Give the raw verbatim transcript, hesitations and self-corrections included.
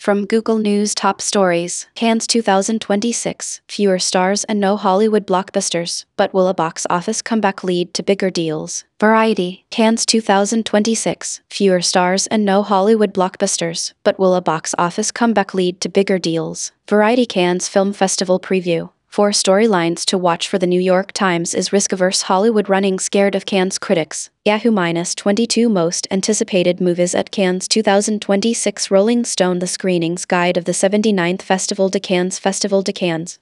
From Google News Top Stories, Cannes two thousand twenty-six, fewer stars and no Hollywood blockbusters, but will a box office comeback lead to bigger deals? Variety, Cannes two thousand twenty-six, fewer stars and no Hollywood blockbusters, but will a box office comeback lead to bigger deals? Variety Cannes Film Festival Preview. Four storylines to watch for The New York Times. Is risk-averse Hollywood running scared of Cannes critics? Yahoo minus twenty-two most anticipated movies at Cannes two thousand twenty-six. Rolling Stone. The Screenings Guide of the seventy-ninth Festival de Cannes. Festival de Cannes